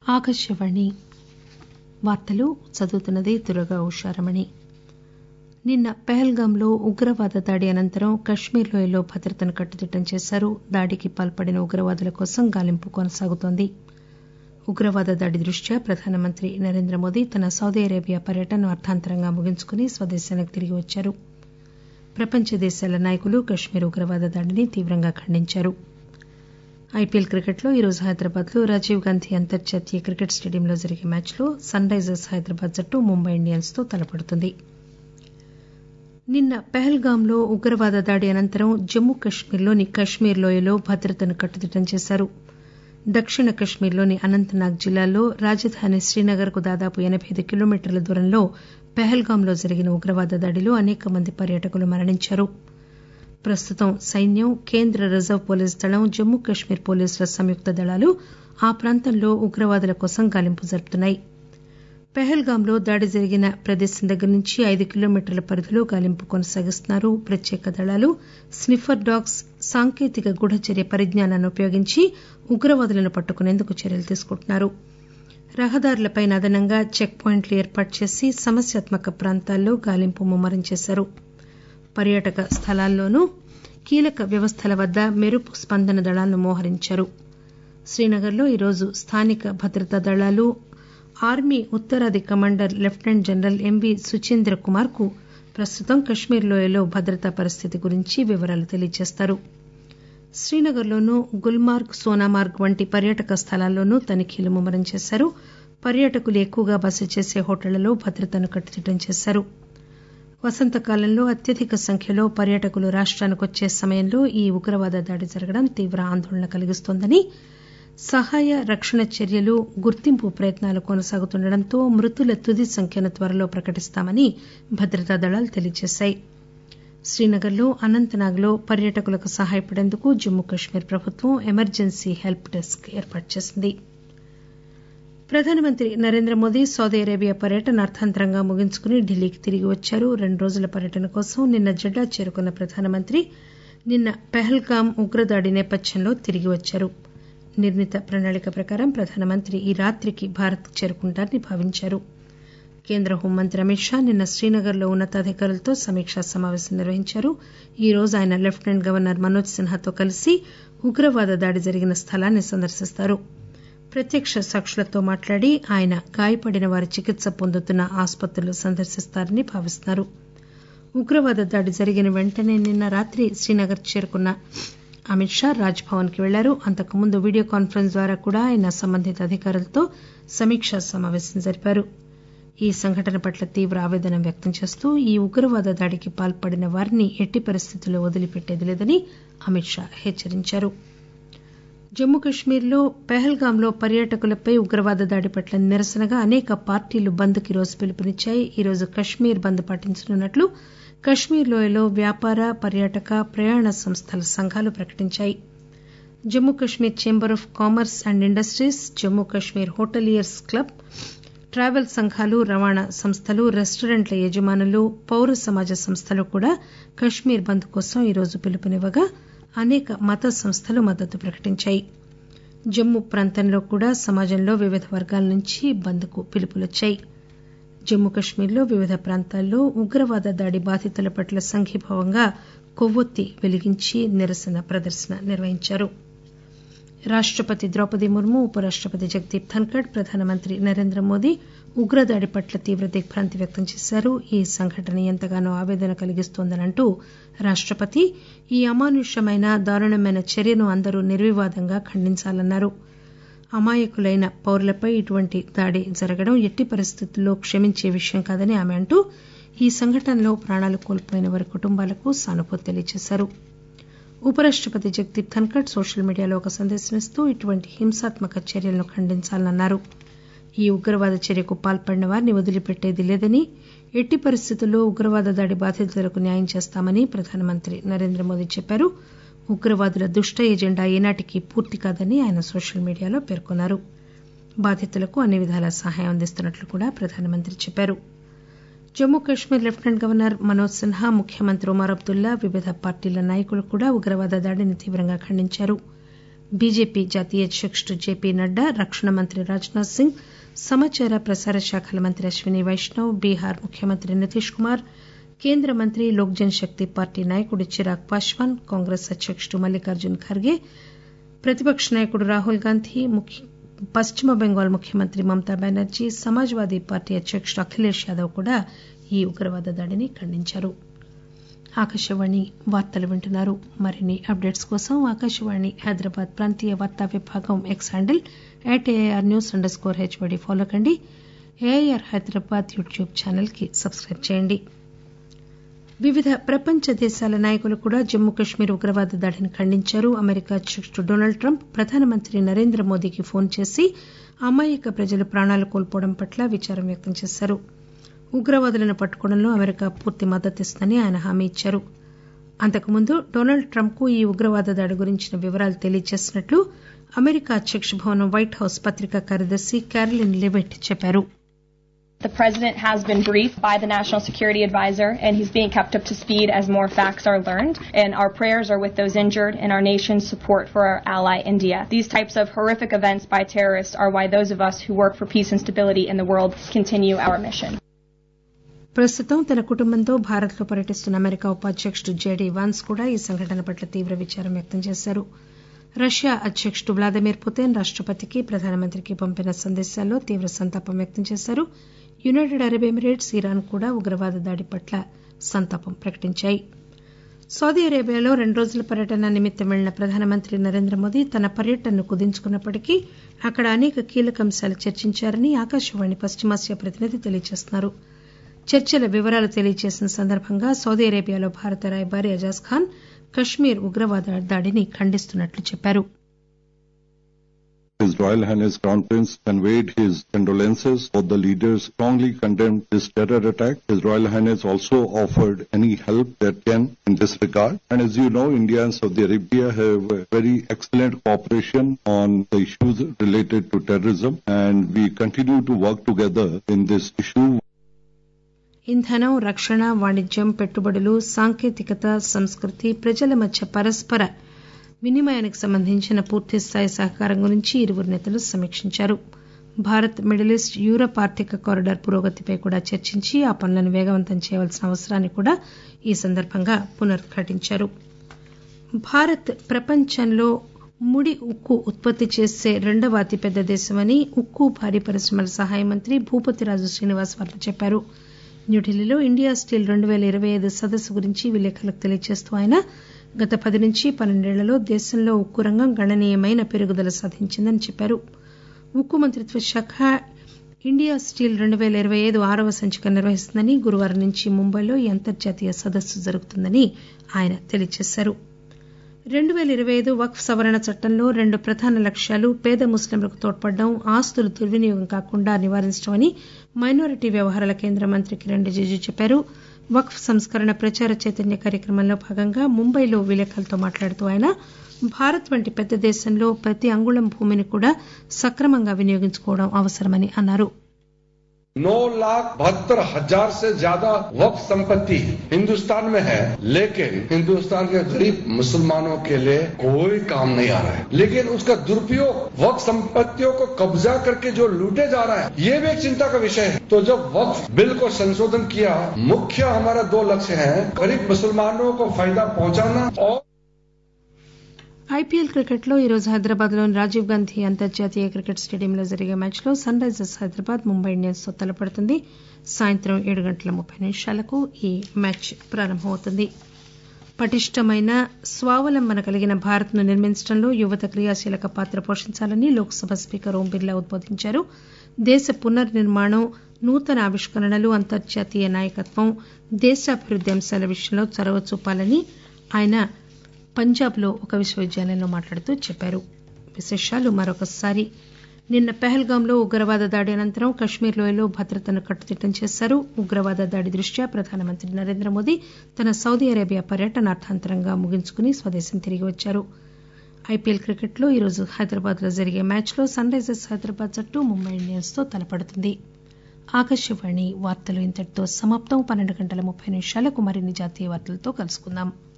ఆకాశవాణి వార్తలు చదువుతున్నది దుర్గా ఉషారమణి. నిన్న పహల్గాంలో ఉగ్రవాద దాడి అనంతరం కశ్మీర్ లోయలో భద్రతను కట్టుదిట్టం చేశారు. దాడికి పాల్పడిన ఉగ్రవాదుల కోసం గాలింపు కొనసాగుతోంది. ఉగ్రవాద దాడి దృష్ట్యా ప్రధానమంత్రి నరేంద్రమోదీ తన సౌదీ అరేబియా పర్యటనను అర్థాంతరంగా ముగించుకుని స్వదేశానికి తిరిగి వచ్చారు. ప్రపంచ దేశాల నాయకులు కశ్మీర్ ఉగ్రవాద దాడిని తీవ్రంగా ఖండించారు. ఐపీఎల్ క్రికెట్లో ఈరోజు హైదరాబాద్ లో రాజీవ్ గాంధీ అంతర్జాతీయ క్రికెట్ స్టేడియంలో జరిగే మ్యాచ్లో సన్ రైజర్స్ హైదరాబాద్ జట్టు ముంబై ఇండియన్స్ తో తలపడుతుంది. నిన్న పహల్గాంలో ఉగ్రవాద దాడి అనంతరం జమ్మూ కశ్మీర్లోని కశ్మీర్ లోయలో భద్రతను కట్టుదిట్టం చేశారు. దక్షిణ కశ్మీర్లోని అనంతనాగ్ జిల్లాలో రాజధాని శ్రీనగర్ కు దాదాపు 85 కిలోమీటర్ల దూరంలో పహల్గాంలో జరిగిన ఉగ్రవాద దాడిలో అనేక మంది పర్యాటకులు మరణించారు. ప్రస్తుతం సైన్యం, కేంద్ర రిజర్వ్ పోలీసు దళం, జమ్మూ కశ్మీర్ పోలీసుల సంయుక్త దళాలు ఆ ప్రాంతంలో ఉగ్రవాదుల కోసం గాలింపు జరుపుతున్నాయి. పహల్గాంలో దాడి జరిగిన ప్రదేశం దగ్గర నుంచి 5 కిలోమీటర్ల పరిధిలో గాలింపు కొనసాగిస్తున్నారు. ప్రత్యేక దళాలు, స్నిఫర్ డాగ్స్, సాంకేతిక గూఢచర్య పరిజ్ఞానాన్ని ఉపయోగించి ఉగ్రవాదులను పట్టుకునేందుకు చర్యలు తీసుకుంటున్నారు. రహదారులపై అదనంగా చెక్ పాయింట్లు ఏర్పాటు చేసి సమస్యాత్మక ప్రాంతాల్లో గాలింపు ముమ్మరం చేశారు. పర్యాటక స్థలాల్లోనూ కీలక వ్యవస్థల వద్ద మెరుపు స్పందన దళాలను మోహరించారు. శ్రీనగర్లో ఈరోజు స్థానిక భద్రతా దళాలు, ఆర్మీ ఉత్తరాది commander lieutenant general MV Suchendra Kumar కు ప్రస్తుతం కశ్మీర్ లోయలో భద్రతా పరిస్థితి గురించి వివరాలు తెలియజేస్తారు. శ్రీనగర్లోనూ గుల్మార్గ్, సోనామార్గ్ వంటి పర్యాటక స్థలాల్లోనూ తనిఖీలు ముమ్మరం చేశారు. పర్యాటకులు ఎక్కువగా బస చేసే హోటళ్లలో భద్రతను కట్టుదిట్టం చేశారు. వసంతకాలంలో అత్యధిక సంఖ్యలో పర్యాటకులు రాష్టానికి వచ్చే సమయంలో ఈ ఉగ్రవాద దాడి జరగడం తీవ్ర ఆందోళన కలిగిస్తోందని, సహాయ రక్షణ చర్యలు, గుర్తింపు ప్రయత్నాలు కొనసాగుతుండటంతో మృతుల తుది సంఖ్యను త్వరలో ప్రకటిస్తామని భద్రతా దళాలు తెలియజేశాయి. శ్రీనగర్లో, అనంతనాగ్ లో పర్యాటకులకు సహాయపడేందుకు జమ్మూ కశ్మీర్ ప్రభుత్వం ఎమర్జెన్సీ హెల్ప్ డెస్క్ ఏర్పాటు చేసింది. ప్రధానమంత్రి నరేంద్రమోదీ సౌదీ అరేబియా పర్యటన అర్థాంతరంగా ముగించుకుని ఢిల్లీకి తిరిగి వచ్చారు. 2 రోజుల పర్యటన కోసం నిన్న జెడ్డా చేరుకున్న ప్రధానమంత్రి నిన్న పహల్గాం ఉగ్రదాడి నేపథ్యంలో తిరిగి వచ్చారు. నిర్ణీత ప్రణాళిక ప్రకారం ప్రధానమంత్రి ఈ రాత్రికి భారత్ చేరుకుంటారని భావించారు. కేంద్ర హోంమంత్రి అమిత్ షా నిన్న శ్రీనగర్ లో ఉన్నతాధికారులతో సమీక్షా సమావేశం నిర్వహించారు. ఈ రోజు ఆయన లెఫ్టినెంట్ గవర్నర్ మనోజ్ సిన్హాతో కలిసి ఉగ్రవాద దాడి జరిగిన స్థలాన్ని సందర్శిస్తారు. ప్రత్యక్ష సాక్షులతో మాట్లాడి ఆయన గాయపడిన వారు చికిత్స పొందుతున్న ఆసుపత్రులు సందర్శిస్తారని భావిస్తున్నారు. ఉగ్రవాద దాడి జరిగిన వెంటనే నిన్న రాత్రి శ్రీనగర్ చేరుకున్న అమిత్ షా రాజ్ భవన్ కి వెళ్లారు. అంతకుముందు వీడియో కాన్ఫరెన్స్ ద్వారా కూడా ఆయన సంబంధిత అధికారులతో సమీక్షా సమావేశం జరిపారు. ఈ సంఘటన పట్ల తీవ్ర ఆవేదన వ్యక్తం చేస్తూ ఈ ఉగ్రవాద దాడికి పాల్పడిన వారిని ఎట్టి పరిస్థితుల్లో వదిలిపెట్టేది లేదని అమిత్ షా హెచ్చరించారు. జమ్మూ కశ్మీర్లో పహల్గాంలో పర్యాటకులపై ఉగ్రవాద దాడి పట్ల నిరసనగా అనేక పార్టీలు బంద్ కి ఈరోజు పిలుపునిచ్చాయి. ఈరోజు కశ్మీర్ బంద్ పాటించనున్నట్లు కశ్మీర్ లోయలో వ్యాపార, పర్యాటక, ప్రయాణ సంస్థల సంఘాలు ప్రకటించాయి. Jammu Kashmir chamber of commerce and industries, Jammu Kashmir hoteliers club, travel సంఘాలు, రవాణా సంస్థలు, రెస్టారెంట్ల యజమానులు, పౌర సమాజ సంస్థలు కూడా కశ్మీర్ బంద్ కోసం ఈరోజు పిలుపునివ్వగా అనేక మత సంస్థలు మద్దతు ప్రకటించాయి. జమ్మూ ప్రాంతంలో కూడా సమాజంలో వివిధ వర్గాల నుంచి బంద్ కు పిలుపులొచ్చాయి. జమ్మూ కశ్మీర్లో వివిధ ప్రాంతాల్లో ఉగ్రవాద దాడి బాధితుల పట్ల సంఘీభావంగా కొవ్వొత్తి వెలిగించి నిరసన ప్రదర్శన నిర్వహించారు. రాష్టపతి ద్రౌపది ముర్ము, ఉపరాష్టపతి జగదీప్ ధన్కడ్, ప్రధానమంత్రి నరేంద్రమోదీ ఉగ్రదాడి పట్ల తీవ్ర దిగ్బాంతి వ్యక్తం చేశారు. ఈ సంఘటన ఎంతగానో ఆవేదన కలిగిస్తోందని అంటూ రాష్టపతి ఈ అమానుషమైన, దారుణమైన చర్యను అందరూ నిర్వివాదంగా ఖండించాలన్నారు. అమాయకులైన పౌరులపై ఇటువంటి దాడి జరగడం ఎట్టి పరిస్థితుల్లో క్షమించే విషయం కాదని ఆమె అంటూ ఈ సంఘటనలో ప్రాణాలు కోల్పోయిన వారి కుటుంబాలకు సానుభూతి తెలియజేశారు. ఉపరాష్టపతి జగదీప్ ధన్కడ్ సోషల్ మీడియాలో ఒక సందేశం ఇస్తూ ఇటువంటి హింసాత్మక చర్యలను ఖండించాలన్నారు. ఈ ఉగ్రవాద చర్యకు పాల్పడిన వారిని వదిలిపెట్టేది లేదని, ఎట్టి పరిస్థితుల్లో ఉగ్రవాద దాడి బాధితులకు న్యాయం చేస్తామని ప్రధానమంత్రి నరేంద్రమోదీ చెప్పారు. ఉగ్రవాదుల దుష్ట ఎజెండా ఏనాటికీ పూర్తి కాదని ఆయన సోషల్ మీడియాలో పేర్కొన్నారు. బాధితులకు అన్ని విధాలా సహాయం అందిస్తున్నట్లు కూడా ప్రధానమంత్రి చెప్పారు. జమ్మూ కశ్మీర్ లెఫ్టినెంట్ గవర్నర్ మనోజ్ సిన్హా, ముఖ్యమంత్రి ఒమర్ అబ్దుల్లా, వివిధ పార్టీల నాయకులు కూడా ఉగ్రవాద దాడిని తీవ్రంగా ఖండించారు. బీజేపీ జాతీయ అధ్యకుడు జేపీ నడ్డా, రక్షణ మంత్రి రాజ్నాథ్ సింగ్, సమాచార ప్రసార శాఖల మంత్రి అశ్విని వైష్ణవ్, బీహార్ ముఖ్యమంత్రి నితీష్ కుమార్, కేంద్ర మంత్రి లోక్ జన్ శక్తి పార్టీ నాయకుడు చిరాగ్ పాశ్వాన్, కాంగ్రెస్ అధ్యకుడు మల్లికార్జున్ ఖర్గే, ప్రతిపక్ష నాయకుడు రాహుల్ గాంధీ, పశ్చిమ బెంగాల్ ముఖ్యమంత్రి మమతా బెనర్జీ, సమాజ్వాదీ పార్టీ అధ్యకుడు అఖిలేష్ యాదవ్ కూడా ఈ ఉగ్రవాద దాడిని ఖండించారు. ఆకాశవాణి వార్తలు వింటున్నారు. మరిన్ని అప్డేట్స్ కోసం ఆకాశవాణి హైదరాబాద్ ప్రాంతీయ వార్తా విభాగం ఎక్స్ హ్యాండిల్ @AIRnews_HYD ఫాలో కండి. ఏఐఆర్ హైదరాబాద్ యూట్యూబ్ ఛానల్ కి సబ్స్క్రైబ్ చేయండి. వివిధ ప్రపంచ దేశాల నాయకులు కూడా జమ్మూ కశ్మీర్ ఉగ్రవాద దాడిని ఖండించారు. అమెరికా అధ్యకుడు డొనాల్డ్ ట్రంప్ ప్రధానమంత్రి నరేంద్ర మోదీకి ఫోన్ చేసి అమాయక ప్రజలు ప్రాణాలు కోల్పోవడం పట్ల విచారం వ్యక్తం చేశారు. ఉగ్రవాదులను పట్టుకోవడంలో అమెరికా పూర్తి మద్దతిస్తుందని ఆయన హామీ ఇచ్చారు. అంతకుముందు డొనాల్డ్ ట్రంప్ కు ఈ ఉగ్రవాద దాడి గురించిన వివరాలు తెలియజేసినట్లు అమెరికా అధ్యక్ష భవనం వైట్ హౌస్ పత్రికా కార్యదర్శి క్యారోలిన్ లెవిట్ చెప్పారు. The president has been briefed by the National Security Advisor, and he's being kept up to speed as more facts are learned. And our prayers are with those injured and our nation's support for our ally, India. These types of horrific events by terrorists are why those of us who work for peace and stability in the world continue our mission. ప్రస్తుతం తన కుటుంబంతో భారత్లో పర్యటిస్తున్న America ఉపాధ్యకుడు JD Vance కూడా ఈ సంఘటన పట్ల తీవ్ర విచారం వ్యక్తం చేశారు. రష్యా అధ్యకుడు వ్లాదిమిర్ పుతిన్ రాష్టపతికి, ప్రధానమంత్రికి పంపిన సందేశాల్లో తీవ్ర సంతాపం వ్యక్తం చేశారు. యునైటెడ్ అరబ్ ఎమిరేట్స్, ఇరాన్ కూడా ఉగ్రవాద దాడి పట్ల సంతాపం ప్రకటించాయి. సౌదీ అరేబియాలో 2 రోజుల పర్యటన నిమిత్తం వెళ్లిన ప్రధానమంత్రి నరేంద్ర మోదీ తన పర్యటనను కుదించుకున్నప్పటికీ అక్కడ అనేక కీలక అంశాలు చర్చించారని ఆకాశవాణి పశ్చిమాసియా ప్రతినిధి తెలియజేస్తున్నారు. చర్చల వివరాలు తెలియజేసిన సందర్భంగా సౌదీ అరేబియాలో భారత రాయబారి అజాజ్ ఖాన్ కశ్మీర్ ఉగ్రవాద దాడిని ఖండిస్తున్నట్లు చెప్పారు. His Royal Highness Crown Prince conveyed his condolences. Both the leaders strongly condemned this terror attack. His Royal Highness also offered any help that can in this regard. And as you know, India and Saudi Arabia have a very excellent cooperation on the issues related to terrorism, and we continue to work together in this issue. ఇంధనం, రక్షణ, వాణిజ్యం, పెట్టుబడులు, సాంకేతికత, సంస్కృతి, ప్రజల మధ్య పరస్పర వినిమయానికి సంబంధించిన పూర్తిస్థాయి సహకారం గురించి ఇరువురు నేతలు సమీక్షించారు. భారత్, మిడిల్ ఈస్ట్, యూరప్ ఆర్థిక కారిడార్ పురోగతిపై కూడా చర్చించి ఆ పనులను వేగవంతం చేయవలసిన అవసరాన్ని కూడా ఈ సందర్భంగా పునరుద్ఘాటించారు. భారత్ ప్రపంచంలో ముడి ఉక్కు ఉత్పత్తి చేసే 2వ అతిపెద్ద దేశమని ఉక్కు, భారీ పరిశ్రమల సహాయ మంత్రి భూపతిరాజు శ్రీనివాస్ వర్మ చెప్పారు. న్యూఢిల్లీలో ఇండియా స్టీల్ 2025 సదస్సు గురించి విలేకరులకు తెలియజేస్తూ ఆయన గత 10 నుంచి 12 ఏళ్లలో దేశంలో ఉక్కు రంగం గణనీయమైన పెరుగుదల సాధించిందని చెప్పారు. ఉక్కు మంత్రిత్వ శాఖ ఇండియా స్టీల్ 2025 6వ సంచిక నిర్వహిస్తుందని, గురువారం నుంచి ముంబైలో ఈ అంతర్జాతీయ సదస్సు జరుగుతుందని ఆయన తెలియజేశారు. 2025 వక్ఫ్ సవరణ చట్టంలో 2 ప్రధాన లక్ష్యాలు పేద ముస్లింలకు తోడ్పడడం, ఆస్తులు దుర్వినియోగం కాకుండా నివారించడమని మైనారిటీ వ్యవహారాల కేంద్ర మంత్రి కిరణ్ రిజిజు చెప్పారు. వక్ఫ్ సంస్కరణ ప్రచార చైతన్య కార్యక్రమంలో భాగంగా ముంబైలో విలేకరులతో మాట్లాడుతూ ఆయన భారత్ వంటి పెద్ద దేశంలో ప్రతి అంగుళం భూమిని కూడా సక్రమంగా వినియోగించుకోవడం అవసరమని అన్నారు. 9,72,000 से ज्यादा वक्फ संपत्ति हिंदुस्तान में है, लेकिन हिंदुस्तान के गरीब मुसलमानों के लिए कोई काम नहीं आ रहा है. लेकिन उसका दुरुपयोग वक्फ संपत्तियों को कब्जा करके जो लूटे जा रहा है, ये भी एक चिंता का विषय है. तो जब वक्फ बिल को संशोधन किया, मुख्य हमारा 2 लक्ष्य हैं, गरीब मुसलमानों को फायदा पहुंचाना और ఐపీఎల్ క్రికెట్లో ఈరోజు హైదరాబాద్లోని రాజీవ్ గాంధీ అంతర్జాతీయ క్రికెట్ స్టేడియంలో జరిగే మ్యాచ్లో సన్ రైజర్స్ హైదరాబాద్ ముంబై ఇండియన్స్తో తలపడుతుంది. సాయంత్రం 7:30 ఈ మ్యాచ్ ప్రారంభమవుతుంది. పటిష్టమైన, స్వావలంబన కలిగిన భారత్ను నిర్మించడంలో యువత క్రియాశీలక పాత్ర పోషించాలని లోక్సభ స్పీకర్ ఓం బిర్లా ఉద్బోధించారు. దేశ పునర్నిర్మాణం, నూతన ఆవిష్కరణలు, అంతర్జాతీయ నాయకత్వం, దేశాభివృద్ది అంశాల విషయంలో చొరవ చూపాలని ఆయన పంజాబ్లో ఒక విశ్వవిద్యాలయంలో మాట్లాడుతూ చెప్పారు. విశేషాలు మరొకసారి. నిన్న పెహల్గాంలో ఉగ్రవాద దాడి అనంతరం కశ్మీర్ లోయలో భద్రతను కట్టుదిట్టం చేశారు. ఉగ్రవాద దాడి దృష్ట్యా ప్రధానమంత్రి నరేంద్ర మోదీ తన సౌదీ అరేబియా పర్యటన అర్థాంతరంగా ముగించుకుని స్వదేశం తిరిగి వచ్చారు. ఐపీఎల్ క్రికెట్లో ఈరోజు హైదరాబాద్లో జరిగే మ్యాచ్లో సన్ రైజర్స్ హైదరాబాద్ జట్టు ముంబై ఇండియన్స్తో తలపడుతుంది. ఆకాశవాణి వార్తలు ఇంతటితో సమాప్తం. 12:30 మరిన్ని జాతీయ వార్తలతో కలుసుకుందాం.